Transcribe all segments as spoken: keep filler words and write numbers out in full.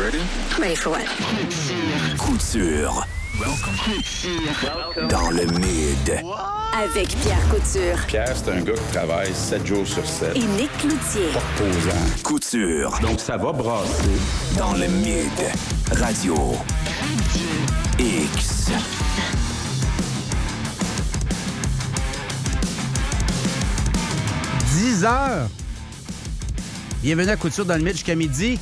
ready? Ready for what? Couture. Welcome. Dans le mid. Avec Pierre Couture Pierre, c'est un gars qui travaille sept jours sur sept. et Nick Cloutier. Pas reposant. Couture. Donc, ça va brasser. Dans le mid. Radio. X. dix heures. Bienvenue à Couture dans le mid jusqu'à midi.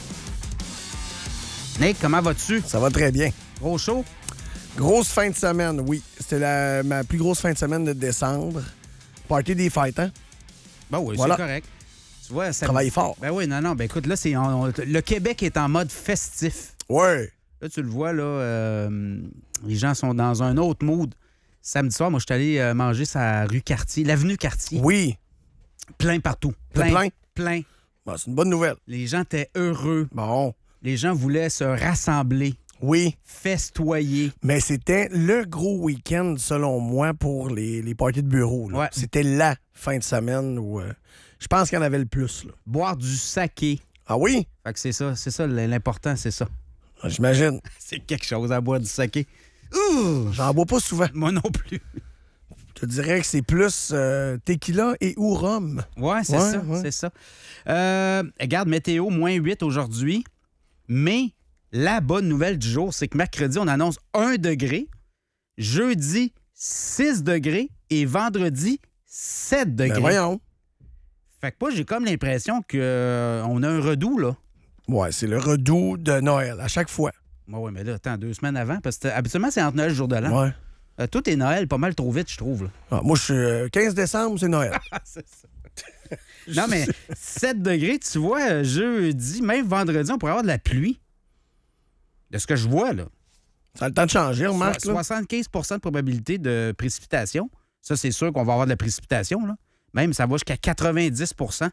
Nick, comment vas-tu? Ça va très bien. Gros show? Grosse fin de semaine, oui. C'était la, ma plus grosse fin de semaine de décembre. Party des fêtes, hein? Ben oui, Voilà. c'est correct. Tu vois, ça... Travaille fort. Ben oui, non, non. Ben écoute, là, c'est on- on- le Québec est en mode festif. Ouais. Là, tu le vois, là, euh, les gens sont dans un autre mood. Samedi soir, moi, je suis allé euh, manger sa rue Cartier, l'avenue Cartier. Oui. Plein partout. T'es Plein. plein? Plein. Bon, c'est une bonne nouvelle. Les gens étaient heureux. Bon. Les gens voulaient se rassembler, Oui. festoyer. Mais c'était le gros week-end, selon moi, pour les, les parties de bureau. là. Ouais. C'était la fin de semaine où euh, je pense qu'il y en avait le plus. Là. Boire du saké. Ah oui? Fait que c'est ça, c'est ça, l'important, c'est ça. Ah, j'imagine. C'est quelque chose à boire du saké. Ouh! J'en bois pas souvent. Moi non plus. Je te dirais que c'est plus euh, tequila et ou rhum. Ouais, c'est Ouais, ça, ouais. c'est ça. Euh, regarde, météo, moins huit aujourd'hui. Mais la bonne nouvelle du jour, c'est que mercredi, on annonce un degré. Jeudi, six degrés. Et vendredi, sept degrés. Ben voyons. Fait que moi, j'ai comme l'impression qu'on a un redout, là. Ouais, c'est le redout de Noël, à chaque fois. Oui, ouais, mais là, attends, deux semaines avant, parce que habituellement, c'est entre Noël et le jour de l'an. Ouais. Euh, tout est Noël pas mal trop vite, je trouve. Là. Ah, moi, je suis euh, quinze décembre, c'est Noël. c'est ça. Non, mais sept degrés, tu vois, euh, jeudi, même vendredi, on pourrait avoir de la pluie. De ce que je vois, là. Ça a le temps de changer, remarque. So- là. soixante-quinze pour cent de probabilité de précipitation. Ça, c'est sûr qu'on va avoir de la précipitation, là. Même, ça va jusqu'à quatre-vingt-dix pour cent.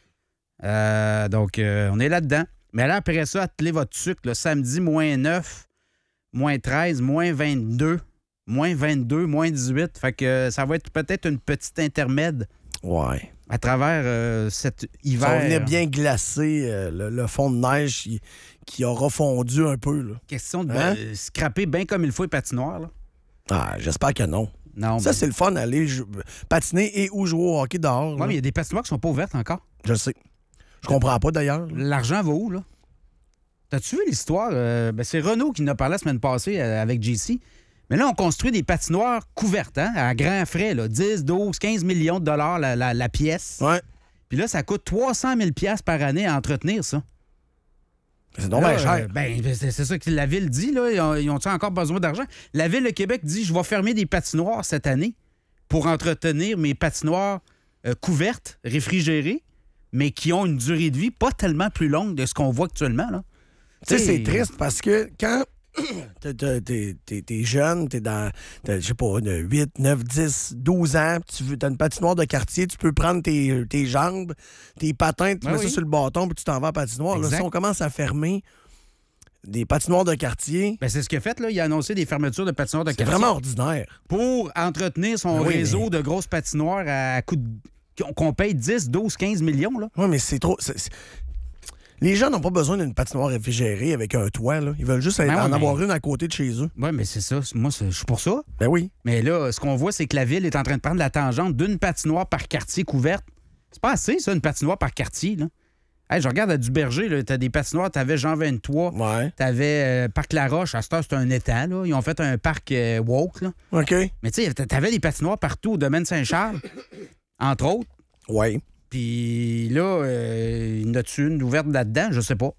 Euh, donc, euh, on est là-dedans. Mais là, après ça, attelez votre sucre. Là, samedi, moins neuf, moins treize, moins vingt-deux, moins vingt-deux, moins dix-huit. Fait que euh, ça va être peut-être une petite intermède Ouais. à travers euh, cet hiver. Ça va venir bien glacer euh, le, le fond de neige qui, qui aura fondu un peu. Là. Question de Hein? euh, scraper bien comme il faut les patinoires. Là. Ah, j'espère que non. Non, Ça, ben- c'est le fun, aller jou- patiner et ou jouer au hockey dehors. Ouais, là. mais il y a des patinoires qui sont pas ouvertes encore. Je le sais. Je comprends pas, d'ailleurs. là. L'argent va où, là? T'as-tu vu l'histoire? Euh, ben, c'est Renault qui nous a parlé la semaine passée euh, avec J C. Mais là, on construit des patinoires couvertes, hein, à grands frais, là, dix, douze, quinze millions de dollars la, la- la pièce. Ouais. Puis là, ça coûte trois cent mille dollars par année à entretenir ça. C'est donc Là, bien cher. euh, ben, c'est c'est ça que la Ville dit, là. Ils ont- Ils ont-ils encore besoin d'argent? La Ville de Québec dit, je vais fermer des patinoires cette année pour entretenir mes patinoires euh, couvertes, réfrigérées, mais qui ont une durée de vie pas tellement plus longue de ce qu'on voit actuellement, là. Tu sais, T'sais, c'est triste parce que quand t'es- t'es- t'es t'es- t'es jeune, t'es dans, t'as, je sais pas, de huit, neuf, dix, douze ans, tu veux, t'as une patinoire de quartier, tu peux prendre tes, tes jambes, tes patins, tu Ben mets oui. ça sur le bâton, puis tu t'en vas à la patinoire. Là, Exact. si on commence à fermer des patinoires de quartier, Ben, c'est ce qu'il a fait, là. Il a annoncé des fermetures de patinoires de c'est quartier vraiment ordinaire. pour entretenir son Ben oui, réseau mais- de grosses patinoires à coup de... qu'on- qu'on paye dix, douze, quinze millions, là. Oui, mais c'est trop... c'est- c'est- Les gens n'ont pas besoin d'une patinoire réfrigérée avec un toit. Là. Ils veulent juste Ben en ouais, mais- avoir une à côté de chez eux. Oui, mais c'est ça. Moi, c'est- je suis pour ça. Ben oui. Mais là, ce qu'on voit, c'est que la Ville est en train de prendre la tangente d'une patinoire par quartier couverte. C'est pas assez, ça, une patinoire par quartier, là. Hey, je regarde à Duberger, là, t'as des patinoires, t'avais Jean vingt-trois, Ouais. t'avais euh, Parc Laroche, à cette heure, c'est un étang, là. Ils ont fait un parc euh, woke, là. OK. Mais tu sais, t'avais des patinoires partout au domaine Saint-Charles, entre autres. Oui. Puis là, euh, il y en a-tu une ouverte là-dedans? Je sais pas.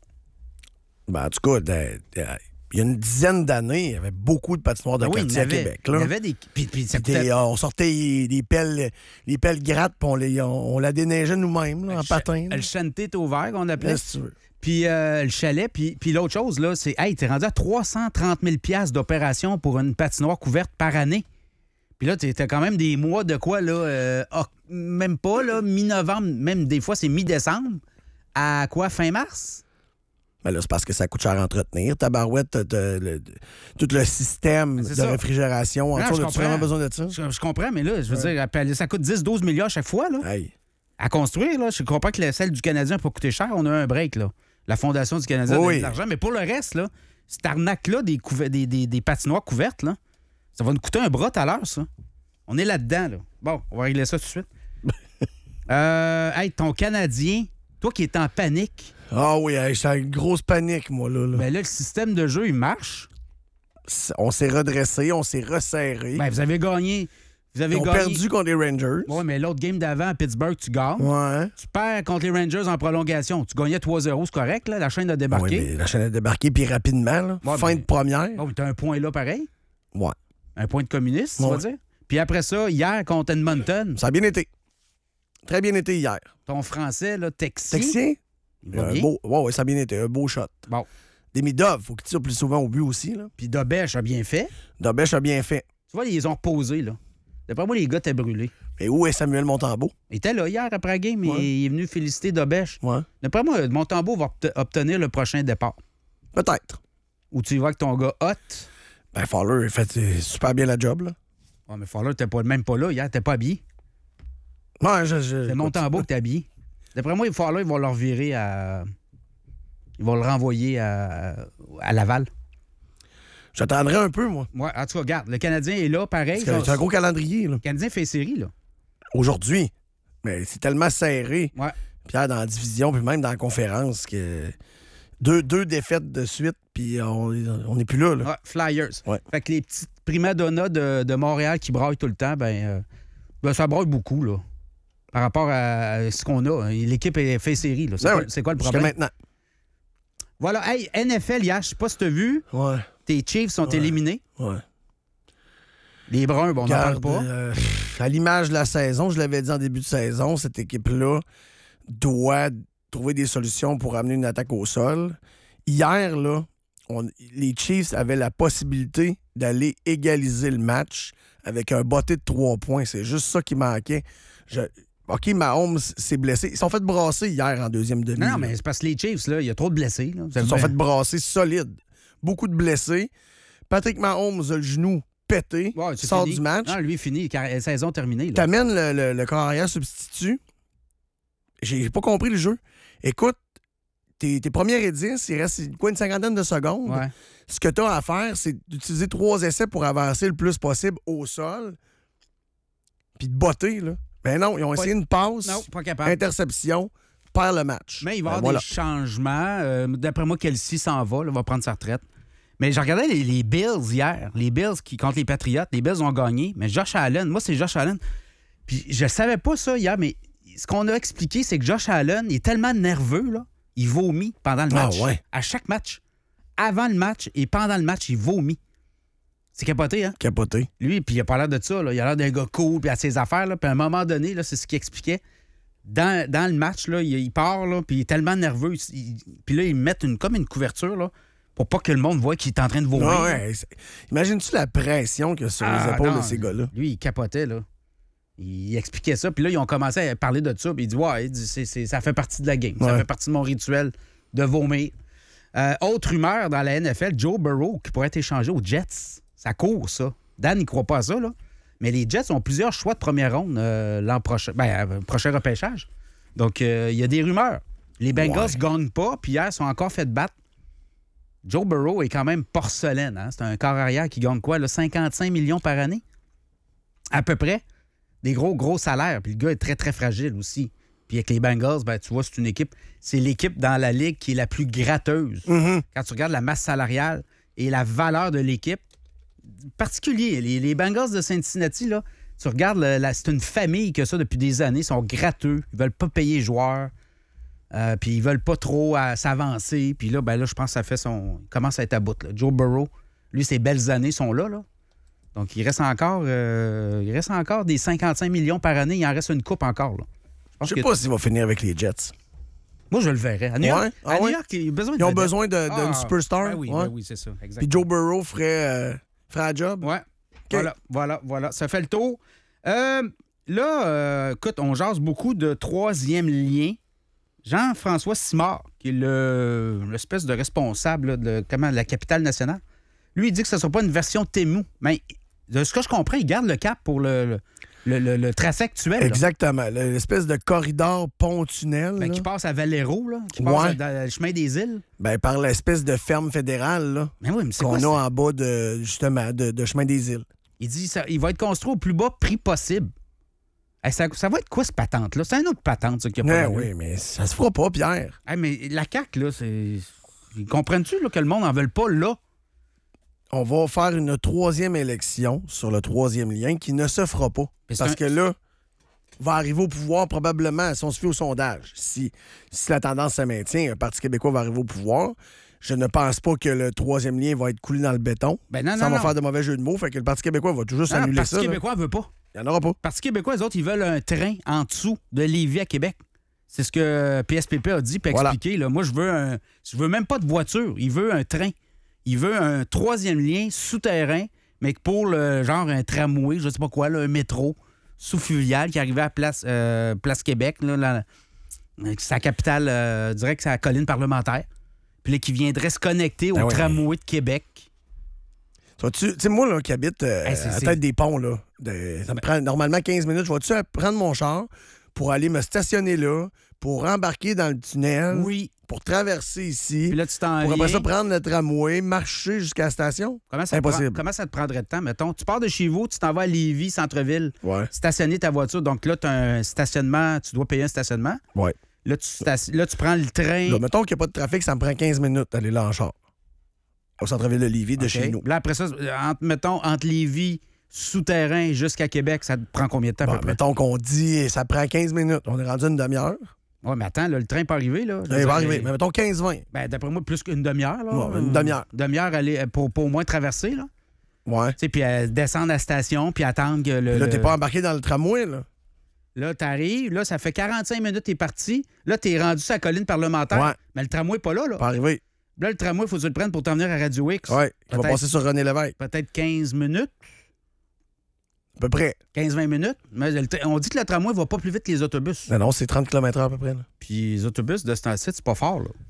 Ben, en tout cas, de- de- il y a une dizaine d'années, il y avait beaucoup de patinoires de Ah oui, il y quartier en à avait- Québec. Il Là. y avait des... Puis, puis ça Puis coûtait... des- on sortait les, les pelles, les pelles grattes, puis on, les- on, on la déneigeait nous-mêmes, là, en le cha- patin. là. Le chanté est ouvert, qu'on appelait. Qu'est-ce que tu veux? Puis euh, le chalet. Puis, puis l'autre chose, là, c'est... Hey, t'es rendu à trois cent trente mille dollars d'opération pour une patinoire couverte par année. Puis là, t'as quand même des mois de quoi, là? euh, oc- même pas, là, mi-novembre, même des fois, c'est mi-décembre. À quoi, fin mars? Ben là, c'est parce que ça coûte cher à entretenir. Tabarouette, t'as- t'as le- tout le système c'est de ça. réfrigération. En Non, dessous, je as-tu comprends. vraiment besoin de ça? Je, je comprends, mais là, je veux dire, après, ça coûte dix douze milliards à chaque fois, là. Hey. À construire, là. Je comprends que la- celle du Canadien n'a pas coûté cher. On a eu un break, là. la Fondation du Canadien Oui. donne de l'argent. Mais pour le reste, là, cette arnaque-là des, couver- des, des, des patinoires couvertes, là, ça va nous coûter un bras tout à l'heure, ça. On est là-dedans, là. Bon, on va régler ça tout de suite. euh, hey, ton Canadien, toi qui es en panique, Ah oui, hey, j'étais en une grosse panique, moi, là. là. ben là, le système de jeu, il marche. On s'est redressé, on s'est resserré. Ben, vous avez gagné. Vous avez Ils ont gagné. perdu contre les Rangers. Oui, mais l'autre game d'avant à Pittsburgh, tu gagnes. Ouais. Tu perds contre les Rangers en prolongation. Tu gagnais trois zéro, c'est correct, là. La chaîne a Oui, débarqué. mais la chaîne a débarqué, puis rapidement, là. Ouais, fin mais- de première. Bon, tu as un point là pareil. Ouais. Un point de communiste, tu Ouais. vas dire. Puis après ça, hier, contre Edmonton, Ça a bien été. Très bien été hier. ton français, là, Texier. Texien? il va Un bien. beau... ouais, ouais, ça a bien été. Un beau shot. Bon. Demidov, faut qu'il tire plus souvent au but aussi, là. Puis Dobèche a bien fait. Dobèche a bien fait. Tu vois, ils les ont reposés, là. D'après moi, les gars étaient brûlés. Mais où est Samuel Montembeau? Il était là hier après la game, Ouais. et il est venu féliciter Dobèche. Ouais. D'après moi, Montembeau va obt- obtenir le prochain départ. Peut-être. Ou tu y vas avec ton gars Hot. Ben, Fowler, il fait euh, super bien la job, là. Ouais, mais Fowler, t'es pas, même pas là. Hier, t'es pas habillé. Ouais, je... je C'est Montembeau que t'es habillé. D'après moi, Fowler, ils vont le revirer à... Ils vont le renvoyer à, à Laval. J'attendrai un peu, moi. Ouais, en tout cas, regarde, le Canadien est là, pareil. Parce que c'est un gros calendrier, là. Le Canadien fait série, là. Aujourd'hui. Mais c'est tellement serré, Ouais. Pierre, dans la division, puis même dans la conférence, que deux, deux défaites de suite, puis on n'est plus là, là. Ouais, Flyers. Ouais. Fait que les petites primadonnas de, de Montréal qui braillent tout le temps, ben, euh, ben, ça braille beaucoup, là. Par rapport à ce qu'on a. L'équipe est fait série, là. C'est Ben quoi, oui, c'est quoi le jusqu'à problème? maintenant. Voilà. Hey, N F L, hier, je sais pas si t'as vu, Ouais, tes Chiefs sont Ouais. éliminés. ouais. Les Bruns, bon, on n'en parle Regarde, pas. euh, à l'image de la saison, je l'avais dit en début de saison, cette équipe-là doit trouver des solutions pour amener une attaque au sol. Hier, là, on- les Chiefs avaient la possibilité d'aller égaliser le match avec un botté de trois points. C'est juste ça qui manquait. Je- OK, Mahomes s'est blessé. Ils se sont fait brasser hier en deuxième demi. Non, là. mais c'est parce que les Chiefs, là, il y a trop de blessés. Là. Vous Ils avez se sont bien- fait brasser solide. Beaucoup de blessés. Patrick Mahomes a le genou pété. Ouais, c'est sort fini. du match. Non, lui, fini. car- Saison terminée. là. T'amènes le, le, le corps arrière substitut. J'ai j'ai pas compris le jeu. Écoute, tes, tes premières et dix, il reste quoi, une cinquantaine de secondes. Ouais. Ce que tu as à faire, c'est d'utiliser trois essais pour avancer le plus possible au sol. Puis de botter, là. Ben non, ils ont Pas- essayé une passe, Non, pas capable. interception, perd le match. Mais il va y Ben avoir voilà. des changements. Euh, D'après moi, Kelsey s'en va, là, va prendre sa retraite. Mais je regardais les, les Bills hier. Les Bills qui contre les Patriots. Les Bills ont gagné. Mais Josh Allen, moi, c'est Josh Allen. Puis je savais pas ça hier, mais ce qu'on a expliqué, c'est que Josh Allen est tellement nerveux, là, il vomit pendant le Ah match. ouais. À chaque match. Avant le match et pendant le match, il vomit. C'est capoté, hein? Capoté. Lui, puis il a pas l'air de ça. Là. Il a l'air d'un gars cool, puis à ses affaires. Là. Puis à un moment donné, là, c'est ce qu'il expliquait. Dans, dans le match, là, il, il part, là, puis il est tellement nerveux. il- puis là, ils mettent une, comme une couverture là, pour pas que le monde voit qu'il est en train de vomir. Ah ouais, c'est- imagines-tu la pression qu'il y a sur Ah, les épaules non, de ces gars-là? Lui, il capotait, là. Il expliquait ça. Puis là, ils ont commencé à parler de ça. Puis il dit, ouais, il dit, c'est- c'est- ça fait partie de la game. Ça Ouais. fait partie de mon rituel de vomir. Euh, autre rumeur dans la N F L, Joe Burrow qui pourrait être échangé aux Jets. Ça court, ça. Dan, il ne croit pas à ça, là. Mais les Jets ont plusieurs choix de première ronde euh, l'an prochain. Ben, euh, prochain repêchage. Donc, euh, il y a des rumeurs. Les Bengals ne Ouais. gagnent pas, puis hier, ils sont encore fait battre. Joe Burrow est quand même porcelaine. Hein? C'est un corps arrière qui gagne quoi? Là, cinquante-cinq millions par année? À peu près. Des gros, gros salaires. Puis le gars est très, très fragile aussi. Puis avec les Bengals, ben, tu vois, c'est une équipe... C'est l'équipe dans la ligue qui est la plus gratteuse. Mhm. Quand tu regardes la masse salariale et la valeur de l'équipe, particulier. Les, les Bengals de Cincinnati, là, tu regardes, le- la- c'est une famille qui a ça depuis des années. Ils sont gratteux. Ils veulent pas payer les joueurs. Euh, puis ils veulent pas trop euh, s'avancer. Puis là, ben là, je pense que ça fait son... Il commence à être à bout. Là. Joe Burrow, lui, ses belles années sont là. là. Donc, il reste encore euh, il reste encore des cinquante-cinq millions par année. Il en reste une coupe encore. Là. Je pense Je sais que- pas s'il va finir avec les Jets. Moi, je le verrais. À New York, Ouais? Ah à New ouais? York, il a besoin de Ils ont vedettes. besoin de- d'une Ah, superstar? ben oui, Ouais. ben oui, c'est ça. Puis Exactement. Joe Burrow ferait, euh, ferait la job? Ouais. Voilà, voilà, voilà. Ça fait le tour. Euh, là, euh, écoute, on jase beaucoup de troisième lien. Jean-François Simard, qui est le, l'espèce de responsable là, de, comment, de la capitale nationale, lui, il dit que ce ne sera pas une version Temu. Mais de ce que je comprends, il garde le cap pour le, le, le, le, le tracé actuel. Exactement. Le- L'espèce de corridor pont-tunnel. Là. Ben, là. qui passe à Valero, là, qui passe Ouais. dans le chemin des îles. Ben, par l'espèce de ferme fédérale là, Mais oui, mais c'est qu'on quoi a ça? en bas de, justement, de, de chemin des îles. Il dit ça, il va être construit au plus bas prix possible. Hey, ça, ça va être quoi, cette patente-là? C'est une autre patente, ça, qui a pas Ouais, d'allure. oui, mais ça se fera pas, Pierre. Hey, mais la C A Q, là, c'est... Ils comprennent-tu là, que le monde n'en veut pas, là? On va faire une troisième élection sur le troisième lien qui ne se fera pas. Mais c'est Parce un- que là, va arriver au pouvoir probablement, si on se fie au sondage. Si, si la tendance se maintient, un Parti québécois va arriver au pouvoir. Je ne pense pas que le troisième lien va être coulé dans le béton. Ben non, ça non, va non. faire de mauvais jeux de mots. Fait que le Parti québécois va toujours Non, le s'annuler Parti ça. là. québécois ne veut pas. Il n'y en aura pas. Le Parti québécois, les autres, ils veulent un train en dessous de Lévis à Québec. C'est ce que P S P P a dit puis Voilà. expliqué. Là. Moi, je veux un. Je veux même pas de voiture. Il veut un train. Il veut un troisième lien souterrain, mais pour le genre un tramway, je sais pas quoi, là, un métro sous-fluvial qui arrivait à Place, euh, Place Québec, là, la, sa capitale, euh, direct, c'est la colline parlementaire. Puis là, qui viendrait se connecter au Ah ouais, tramway de Québec. Tu sais, moi, là, qui habite euh, Hey, c'est- à la c'est- tête des ponts, là, de- ça me prend normalement quinze minutes. Je vais-tu prendre mon char pour aller me stationner là, pour embarquer dans le tunnel, Oui. pour traverser ici, Puis là, tu t'en pour après viens. ça prendre le tramway, marcher jusqu'à la station? Comment ça, te Impossible. prend- comment ça te prendrait de temps, mettons? Tu pars de chez vous, tu t'en vas à Lévis, centre-ville, Ouais. stationner ta voiture. Donc là, tu as un stationnement, tu dois payer un stationnement. Ouais. Là, tu, stas- là, tu prends le train. Là, mettons qu'il n'y a pas de trafic, ça me prend quinze minutes d'aller là en char. Au centre-ville de Lévis, de OK. chez nous. Là, après ça, entre, mettons, entre Lévis, souterrain jusqu'à Québec, ça te prend combien de temps à Bon, peu près? mettons qu'on dit ça prend quinze minutes. On est rendu une demi-heure. Oui, mais attends, là, le train peut arriver. Là. Je veux Il dire, va arriver. euh, Mais mettons quinze vingt. ben, d'après moi, plus qu'une demi-heure. Là. Ouais, une demi-heure. Une demi-heure aller, pour, pour au moins traverser. Là. Ouais. Tu sais, puis euh, descendre à la station, puis attendre que le. Là, le- t'es pas embarqué dans le tramway, là. Là, t'arrives, là, ça fait quarante-cinq minutes, t'es parti. Là, t'es rendu sur la colline parlementaire. Ouais. Mais le tramway n'est pas là, là. Pas arrivé. Là, le tramway, il faut que tu le prennes pour t'en venir à Radio X. Ouais. Il va Peut-être- passer sur René Lévesque. Peut-être quinze minutes, À peu près. quinze vingt minutes. Mais le tra- on dit que le tramway va pas plus vite que les autobus. Non, non, c'est trente kilomètres heure à peu près. Là. Puis les autobus de ce temps-ci, c'est pas fort, là.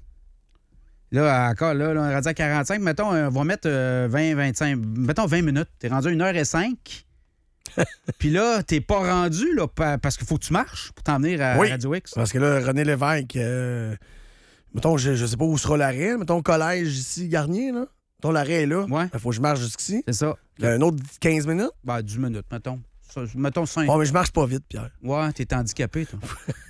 Là, encore, là, là, on est rendu à quarante-cinq. Mettons, euh, on va mettre euh, vingt, vingt-cinq, mettons vingt minutes. T'es rendu à une heure cinq. Puis là, t'es pas rendu, là, pa- parce qu'il faut que tu marches pour t'en venir à Oui. Radio X. Parce que là, René Lévesque, euh, mettons, je, je sais pas où sera l'arrêt. Mettons, collège ici, Garnier, là. Mettons, l'arrêt est là. Ouais. Il faut que je marche jusqu'ici. C'est ça. Il y a un autre quinze minutes. Ben, dix minutes, mettons. Ça, mettons cinq. Bon, mais je marche pas vite, Pierre. Ouais, t'es handicapé, toi.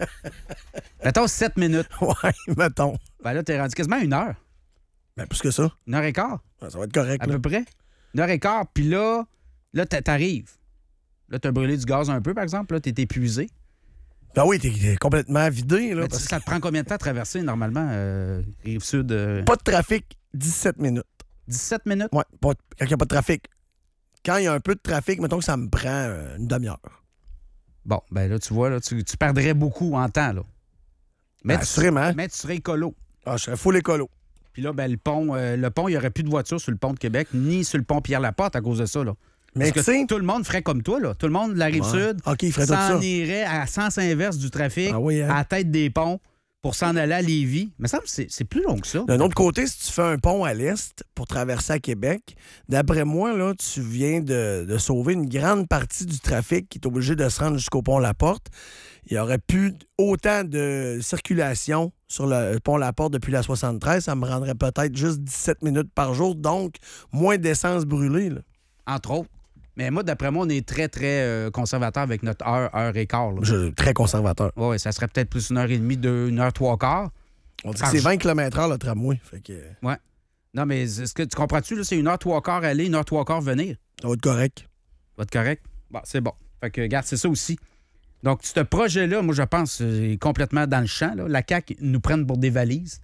mettons sept minutes. Ouais, mettons. Ben là, t'es rendu quasiment à une heure. Ben, plus que ça. Une heure et quart, Ça va être correct, à là. peu près. Une heure et quart, puis là, là, t'a- t'arrives. Là, t'as brûlé du gaz un peu, par exemple. Là, t'es épuisé. Ben oui, t'es t'es complètement vidé, là. Mais parce tu- ça te prend combien de temps à traverser, normalement, euh, Rive-Sud? euh, que pas de trafic, dix-sept minutes. dix-sept minutes? Ouais, pas- quand il n'y a pas de trafic. Quand il y a un peu de trafic, mettons que ça me prend euh, une demi-heure. Bon, ben là, tu vois, là, tu, tu perdrais beaucoup en temps, là. Mais, Ben, tu, assurément. mais tu serais écolo. Ah, je serais full écolo. Puis là, ben, le pont, euh, le pont, il n'y aurait plus de voitures sur le pont de Québec, ni sur le pont Pierre-Laporte à cause de ça, là. Mais Parce tu que sais... tout le monde ferait comme toi, là. Tout le monde de la Rive-Sud OK, il ferait tout s'en ça. irait à sens inverse du trafic, Ah oui, hein? à la tête des ponts, pour s'en aller à Lévis. Mais ça me semble que c'est- c'est plus long que ça. D'un autre côté, si tu fais un pont à l'est pour traverser à Québec, d'après moi, là, tu viens de, de sauver une grande partie du trafic qui est obligé de se rendre jusqu'au pont La Porte. Il y aurait plus autant de circulation sur le pont La Porte depuis la soixante-treize. Ça me rendrait peut-être juste dix-sept minutes par jour, donc moins d'essence brûlée. Là. Entre autres. Mais moi, d'après moi, on est très, très euh, conservateur avec notre heure, heure et quart. Là. Je, très conservateur. Oui, ça serait peut-être plus une heure et demie, deux, une heure trois quarts. On dit que Par c'est jour. vingt kilomètres heure le tramway. Fait que Ouais. Non, mais est-ce que tu comprends-tu, là, c'est une heure trois quarts aller, une heure trois quarts venir. ça va être correct. Va être correct? Bon, c'est bon. Fait que, regarde, c'est ça aussi. Donc, ce projet-là, moi, je pense, est complètement dans le champ. Là. La C A Q nous prennent pour des valises.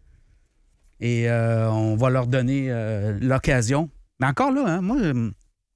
Et euh, on va leur donner euh, l'occasion. Mais encore là, hein, moi, euh,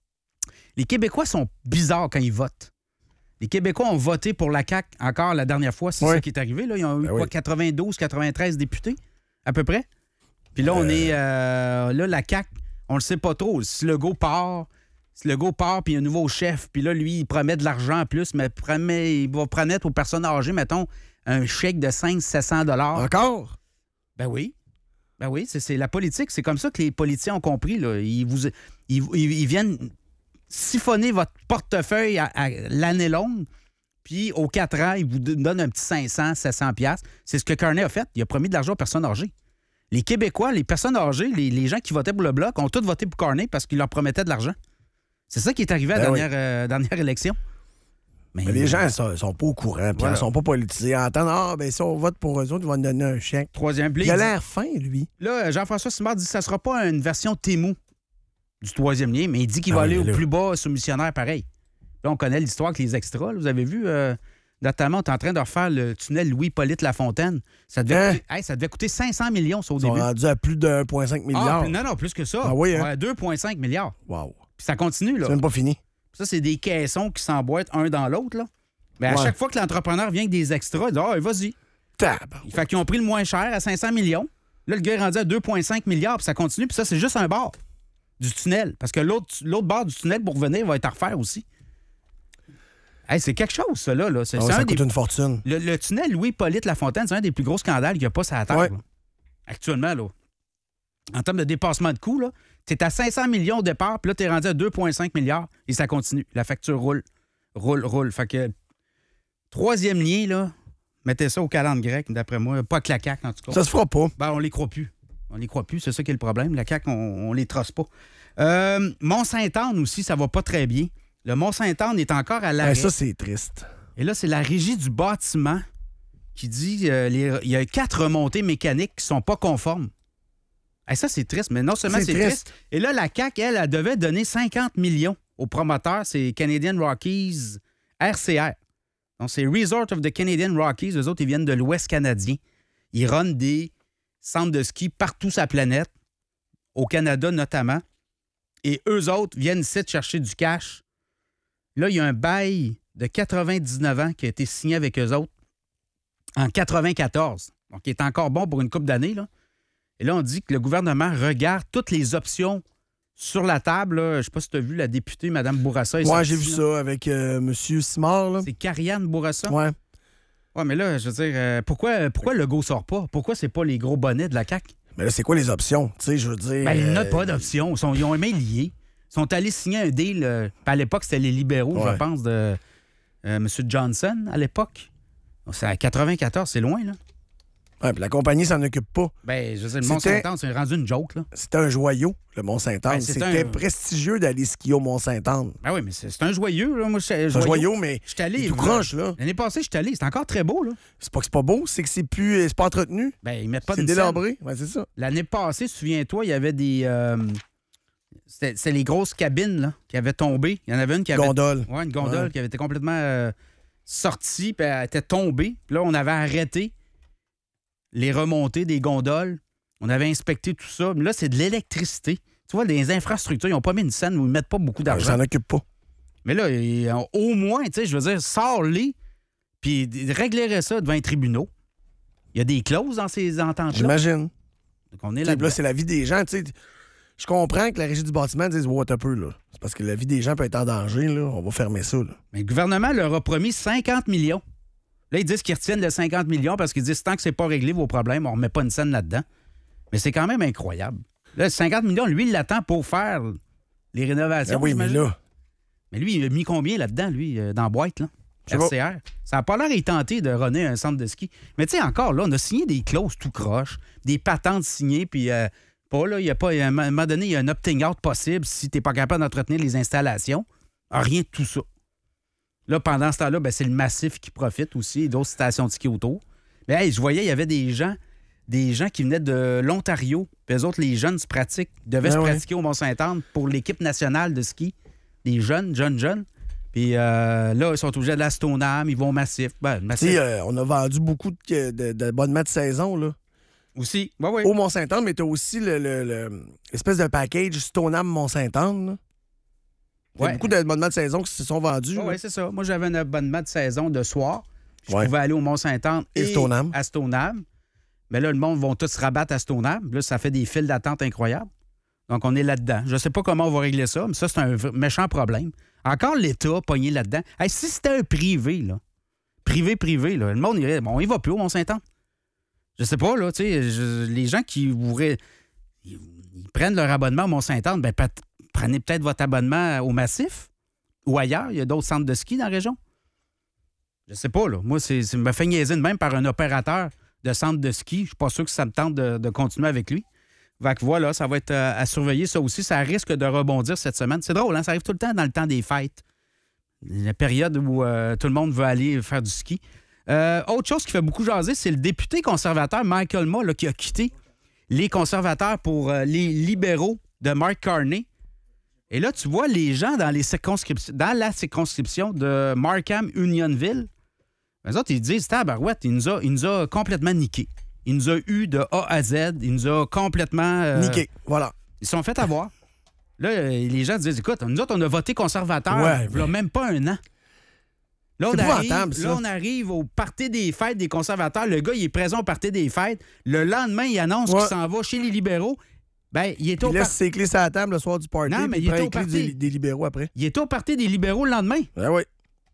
les Québécois sont bizarres quand ils votent. Les Québécois ont voté pour la C A Q encore la dernière fois. C'est Oui. ça qui est arrivé. Là. Ils ont eu Ben quoi, oui. quatre-vingt-douze, quatre-vingt-treize députés, à peu près. Puis là, on est... euh, là, la C A Q, on le sait pas trop. Si Legault part... Si Legault part, puis il y a un nouveau chef, puis là, lui, il promet de l'argent en plus, mais promet, il va promettre aux personnes âgées, mettons, un chèque de cinq cents à sept cents dollars. Encore? Ben oui. Ben oui, c'est, c'est la politique. C'est comme ça que les politiciens ont compris. Là. Ils, vous, ils, ils- ils viennent siphonner votre portefeuille à, à l'année longue, puis aux quatre ans, il vous donne un petit cinq cents, sept cents piastres. C'est ce que Carney a fait. Il a promis de l'argent aux personnes âgées. Les Québécois, les personnes âgées, les, les gens qui votaient pour le Bloc ont tous voté pour Carney parce qu'il leur promettait de l'argent. C'est ça qui est arrivé à la Ben dernière, euh, dernière élection. Mais, Mais les gens ne sont, sont pas au courant, puis Voilà. ils sont pas politisés. Ils entendent, ah, ben si on vote pour eux autres, ils vont nous donner un chèque. Troisième blé. Il a l'air fin, lui. Là, Jean-François Simard dit que ça ne sera pas une version Témou du troisième lien, mais il dit qu'il Ah va oui, aller au là. plus bas soumissionnaire pareil. Là, on connaît l'histoire avec les extras. Là, vous avez vu, euh, notamment, on est en train de refaire le tunnel Louis-Polyte Lafontaine. Ça devait, Hein? coûter, hey, ça devait coûter cinq cents millions, ça, au Ils sont début. rendus à plus de un virgule cinq Ah, milliard. plus- non, non, plus que ça. Ah oui, hein? Ouais, deux virgule cinq milliards. Wow. Puis ça continue, là. C'est même pas fini. Ça, c'est des caissons qui s'emboîtent un dans l'autre, là. Mais à Ouais. chaque fois que l'entrepreneur vient avec des extras, il dit « Ah, vas-y. » Tabarouette. Fait qu'ils ont pris le moins cher à cinq cents millions. Là, le gars est rendu à deux virgule cinq milliards, puis ça continue. Puis ça, c'est juste un bord du tunnel. Parce que l'autre, l'autre bord du tunnel, pour venir, va être à refaire aussi. Hey, c'est quelque chose, ça, là. là. C'est, Ah c'est ouais, un ça des- coûte une fortune. le, le tunnel Louis-Polyte Lafontaine, c'est un des plus gros scandales qu'il n'y a pas sur la table. Ouais. là. Actuellement, là. En termes de dépassement de coûts, là, tu es à cinq cents millions au départ, puis là, tu es rendu à deux virgule cinq milliards et ça continue. La facture roule, roule, roule. Fait que, troisième lien, là, mettez ça au calendrier grec, d'après moi. Pas que la C A Q, en tout cas. Ça se fera pas. Ben, on les croit plus. On les croit plus, c'est ça qui est le problème. La C A Q, on, on les trosse pas. Euh, Mont-Saint-Anne aussi, ça va pas très bien. Le Mont-Saint-Anne est encore à l'arrêt. Ben, ça, c'est triste. Et là, c'est la régie du bâtiment qui dit euh, les- il y a quatre remontées mécaniques qui sont pas conformes. Et ça, c'est triste, mais non seulement C'est c'est triste. triste. Et là, la C A Q, elle, elle devait donner cinquante millions aux promoteurs. C'est Canadian Rockies R C R. Donc, c'est Resort of the Canadian Rockies. Eux autres, ils viennent de l'Ouest canadien. Ils runnent des centres de ski partout sur la planète, au Canada notamment. Et eux autres viennent ici chercher du cash. Là, il y a un bail de quatre-vingt-dix-neuf ans qui a été signé avec eux autres en quatre-vingt-quatorze. Donc, il est encore bon pour une couple d'années, là. Et là, on dit que le gouvernement regarde toutes les options sur la table. là. Je ne sais pas si tu as vu la députée, Mme Bourassa. est Moi, sortie, j'ai vu là. ça avec euh, M. Simard. Là. C'est Karianne Bourassa. Ouais. Ouais, mais là, je veux dire, euh, pourquoi, pourquoi le Legault sort pas? Pourquoi c'est pas les gros bonnets de la C A Q? Mais là, c'est quoi les options? Tu sais, je veux dire. Ben, il n'y en a euh, pas d'option. Ils, sont- ils ont aimé liés. Ils sont allés signer un deal. euh, à l'époque, c'était les libéraux, Ouais. je pense, de euh, M. Johnson, à l'époque. C'est à quatre-vingt-quatorze, c'est loin, là. Ouais, puis la compagnie s'en occupe pas. Ben, je veux dire, le C'était- Mont-Saint-Anne, c'est rendu une joke, là. C'était un joyau, le Mont-Saint-Anne. Ben, c'est C'était un- prestigieux d'aller skier au Mont-Saint-Anne. Ben oui, mais c'est c'est un joyeux, là. Moi, c'est C'est un joyau, mais Je suis allé. il est tout là. croche, là. L'année passée, je suis allé. C'est encore très beau, là. C'est pas que c'est pas beau, c'est que c'est plus. C'est pas entretenu. Ben, ils mettent pas C'est de scène. délabré. Ouais, c'est ça. L'année passée, souviens-toi, il y avait des. euh, C'était c'était les grosses cabines, là, qui avaient tombé. Il y en avait une qui avait. Gondole. Ouais, une gondole Ouais. qui avait été complètement euh, sortie, puis elle était tombée. Puis là, on avait arrêté les remontées des gondoles. On avait inspecté tout ça. Mais là, c'est de l'électricité. Tu vois, les infrastructures, ils n'ont pas mis une scène où ils mettent pas beaucoup Ils d'argent. s'en occupent pas. Mais là, ils ont- au moins, tu sais, je veux dire, sors-les, puis réglerait ça devant les tribunaux. Il y a des clauses dans ces ententes-là. J'imagine. Donc, on est Tu sais, là. Là, c'est la vie des gens. Tu sais. Je comprends que la régie du bâtiment dise ouais, un peu, là. C'est parce que la vie des gens peut être en danger, là. On va fermer ça, là. Mais le gouvernement leur a promis cinquante millions. Là, ils disent qu'ils retiennent le cinquante millions parce qu'ils disent tant que c'est pas réglé vos problèmes, on remet pas une scène là-dedans. Mais c'est quand même incroyable. Là, cinquante millions, lui, il l'attend pour faire les rénovations. Ben oui, mais j'imagine. là. Mais lui, il a mis combien là-dedans, lui, euh, dans la boîte, là? Je sais pas. R C R. Ça n'a pas l'air d'être tenté de runner un centre de ski. Mais tu sais, encore là, on a signé des clauses tout croche, des patentes signées, puis euh, pas là, il y a pas, à un moment donné, il y a un opting out possible si tu n'es pas capable d'entretenir les installations. Ah, rien de tout ça. Là, pendant ce temps-là, ben, c'est le Massif qui profite aussi, d'autres stations de ski autour. Mais hey, je voyais, il y avait des gens, des gens qui venaient de l'Ontario, puis eux autres, les jeunes se pratiquent, devaient Ben se ouais. pratiquer au Mont-Saint-Anne pour l'équipe nationale de ski. Des jeunes, jeunes, jeunes. Puis euh, là, ils sont obligés de la Stoneham, ils vont au Massif. Ben, le Tu Massif sais, euh, on a vendu beaucoup de- de- d'abonnements de saison, là. aussi. Oui, oui. Au Mont-Saint-Anne, mais t'as aussi le, le- le- l'espèce de package Stoneham Mont-Saint-Anne, là. Il y a Ouais. beaucoup d'abonnements de saison qui se sont vendus. là. Oui, c'est ça. Moi, j'avais un abonnement de saison de soir. Je Ouais. pouvais aller au Mont-Saint-Anne Et et, Stoneham. à Stoneham. Mais là, le monde va tous se rabattre à Stoneham. Là, ça fait des files d'attente incroyables. Donc, on est là-dedans. Je ne sais pas comment on va régler ça, mais ça, c'est un v- méchant problème. Encore l'État pogné là-dedans. Hey, si c'était un privé, là, privé, privé, là, le monde irait, bon, il va plus au Mont-Saint-Anne. Je sais pas, là, tu sais, je- les gens qui voudraient, ils, ils prennent leur abonnement au Mont-Saint-Anne, ben, pat- prenez peut-être votre abonnement au Massif ou ailleurs. Il y a d'autres centres de ski dans la région. Je sais pas, là. Moi, c'est, c'est me fait niaiser de même par un opérateur de centre de ski. Je suis pas sûr que ça me tente de, de continuer avec lui. Fait que voilà, ça va être euh, à surveiller ça aussi. Ça risque de rebondir cette semaine. C'est drôle, hein? Ça arrive tout le temps dans le temps des fêtes. La période où euh, tout le monde veut aller faire du ski. Euh, autre chose qui fait beaucoup jaser, c'est le député conservateur Michael Moore là, qui a quitté les conservateurs pour euh, les libéraux de Mark Carney. Et là, tu vois les gens dans, les circonscriptions, dans la circonscription de Markham-Unionville, eux autres, ils disent, tabarouette, il nous a, il nous a complètement niqué. Il nous a eu de A à Z. Il nous a complètement... Euh, niqué, voilà. Ils se sont fait avoir. Là, les gens disent, écoute, nous autres, on a voté conservateur Ouais, il y a mais... même pas un an. Là, on C'est arrive, épouvantable, ça. là, on arrive au party des fêtes des conservateurs. Le gars, il est présent au party des fêtes. Le lendemain, il annonce Ouais. qu'il s'en va chez les libéraux. Ben, il est Il au laisse par- ses clés sur la table le soir du party, Non, mais puis il il prend était les au clés party. des, des libéraux après. Il est au party des libéraux le lendemain. Ben oui.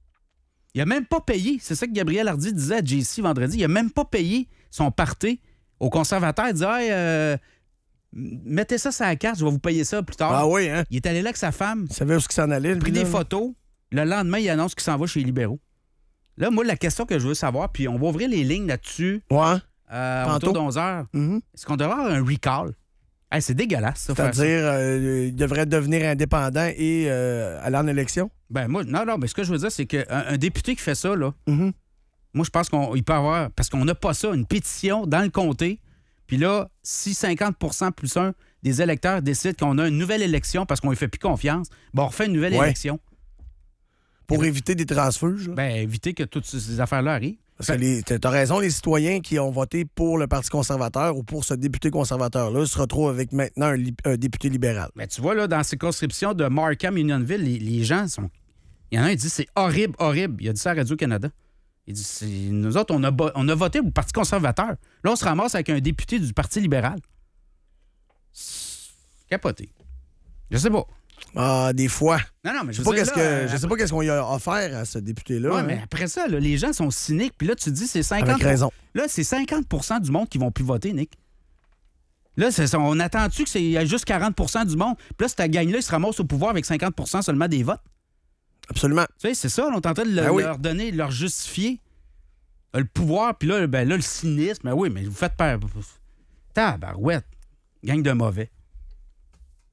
Il a même pas payé. C'est ça que Gabriel Hardy disait à J C vendredi. Il a même pas payé son party aux conservateurs. Il disait, hey, euh, mettez ça sur la carte, je vais vous payer ça plus tard. Ah oui, hein? Il est allé là avec sa femme, Il savait où il s'en allait, a pris lui, des là. photos. Le lendemain, il annonce qu'il s'en va chez les libéraux. Là, moi, la question que je veux savoir, puis on va ouvrir les lignes là-dessus Ouais. euh, Tantôt. autour d'onze heures. Mhm. Est-ce qu'on devrait avoir un recall? Hey, c'est dégueulasse, ça. faire ça. C'est-à-dire, euh, il devrait devenir indépendant et euh, aller en élection? Ben, moi, non, non, mais ce que je veux dire, c'est qu'un un député qui fait ça, là, Mhm. moi, je pense qu'il peut avoir, parce qu'on n'a pas ça, une pétition dans le comté. Puis là, si cinquante pour cent plus un des électeurs décident qu'on a une nouvelle élection parce qu'on ne fait plus confiance, ben on refait une nouvelle Ouais. élection. Pour éviter des transfuges. là. Ben, éviter que toutes ces affaires-là arrivent. Parce que les- t'as t'as raison, les citoyens qui ont voté pour le Parti conservateur ou pour ce député conservateur-là se retrouvent avec maintenant un, li- un député libéral. Mais tu vois, là, dans la circonscription de Markham-Unionville, les, les gens sont. Il y en a un qui dit c'est horrible, horrible. Il a dit ça à Radio-Canada. Il dit c'est- nous autres, on a, bo- on a voté pour le Parti conservateur. Là, on se ramasse avec un député du Parti libéral. C'est capoté. Je sais pas. Ah, des fois. Non, non, mais je Je veux sais pas dire, qu'est-ce là, que, je sais pas qu'est-ce qu'on lui a offert à ce député-là. Ouais, hein. mais après ça, là, les gens sont cyniques. Puis là, tu te dis, c'est cinquante Avec raison. Là, c'est cinquante pour cent du monde qui vont plus voter, Nick. Là, c'est ça. On attend-tu qu'il y ait juste quarante pour cent du monde? Puis là, cette gang-là, ils se ramassent au pouvoir avec cinquante pour cent seulement des votes. Absolument. Tu sais, c'est ça. On est en train de le- Ben oui. leur donner, de leur justifier euh, le pouvoir. Puis là, ben, là, le cynisme. Ben oui, mais vous faites peur. Tabarouette. Gang de mauvais.